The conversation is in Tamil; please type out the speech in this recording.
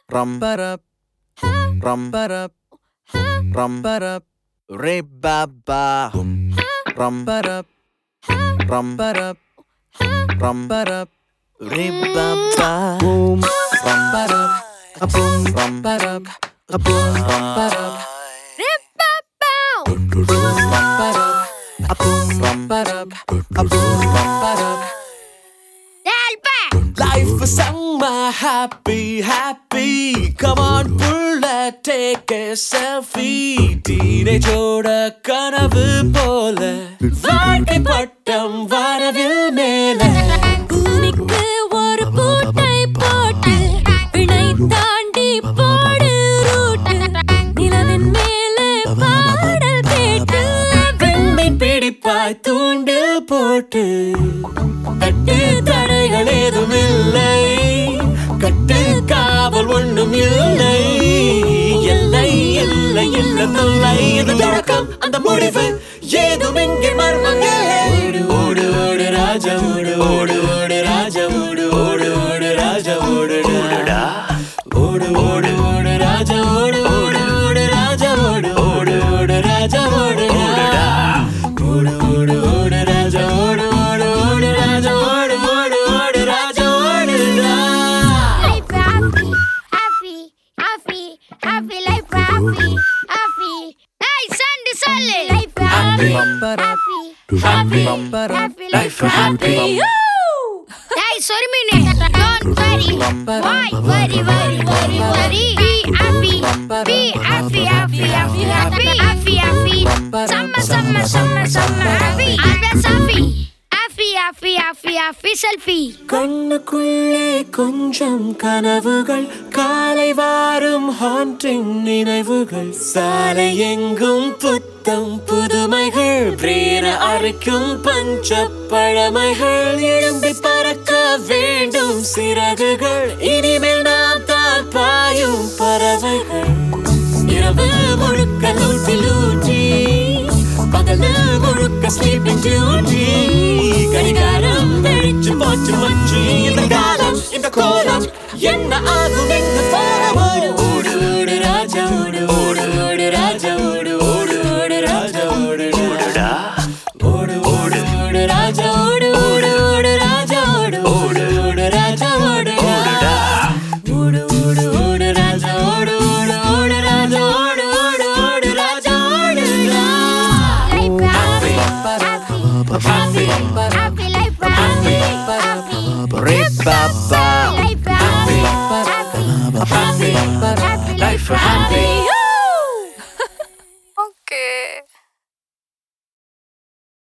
rum ba-da, rum ba-da, rum ba-da, re ba ba, rum ba-da, rum ba-da, rum ba-da, re ba ba, boom, rum ba-da, a boom, rum ba-da, a boom, rum ba-da, re ba ba, rum ba-da, a boom, rum ba-da, a boom, rum ba-da. Life is summer, happy, happy. Come on, pull that, take a selfie. Teenage oda kanavu pola, வாழ்க்கை பட்டம் வானவில் மேல. பூமிக்கு ஒரு பூட்டை போட்டு வினை தாண்டி போடு ரூட்டு. நிலவின் மேலே பாடல் கேட்டு விண்மீன் பிடிப்பாய் தூண்டில் போட்டு. கட்டு தடைகள் ஏதும் இல்லை, கட்டு காவல் ஒன்றும் இல்லை. எல்லை இல்லை இல்லை தொல்லை, இந்த தொடக்கம் அந்த முடிவு ஏதும் இங்கே மர்மம் இல்லை. ஓடு ஓடு ஓடு ராஜா ஓடு ஓடு ஓடு ராஜா ஓடு ஓடு ஓடு ராஜா ஓடுடா. ஓடு ஓடு ஓடு ராஜா ஓடு ஓடு ஓடு ராஜா ஓடு ஓடு ஓடு ராஜா ஓடுடா. ஓடு ஓடு ஓடு ராஜா ஓடு ஓடு ஓடு ராஜா ஓடு ஓடு ஓடு ராஜா ஓடுடா. Life happy, happy, happy, happy, life happy, happy. Hey, Sandy Sally. Life happy, happy, happy, happy, life happy. Hey, sorry mine. Don't worry. Why worry, worry, worry, worry? Be happy, be happy, happy, happy, happy, happy, happy. Summer, summer, summer, summer, happy. Always happy. Happy, happy, happy, happy, selfie. கண்ணுக்குள்ளே கொஞ்சம் கனவுகள், காலை வாரும் ஹாண்டிங் நினைவுகள். சாலை எங்கும் புத்தம் புதுமைகள், பிரேர அரைக்கும் பஞ்ச பழமைகள். எழும்பி பறக்க வேண்டும் சிறகுகள், இனிமேல் நாம் தான் பாயும் பறவைகள். இரவு முழுக்க லூட்டி லூட்டி, பகல் முழுக்க ஸ்லீப்பிங் டியூட்டி. கடிகாரம் வெடிச்சு போச்சு மச்சி, இந்த காலம் இந்த கோலம் என்ன ஆகும் எங்க போகும். ஓடு ஓடு ஓடு ராஜா ஓடு ஓடு ஓடு ராஜா ஓடு ஓடு ஓடு ராஜா ஓடுடா. ஓடு ஓடு ஓடு ராஜா ஓடு ஓடு ஓடு ராஜா ஓடு ஓடு ஓடு ராஜா ஓடுடா. ஓடு ஓடு ஓடு ராஜா ஓடு ஓடு ஓடு ராஜா ஓடு ஓடு ஓடு ராஜா ஓடுடா. Life happy, happy, happy, life happy, happy. Re-ba-ba. Life happy, happy, happy, happy, life happy.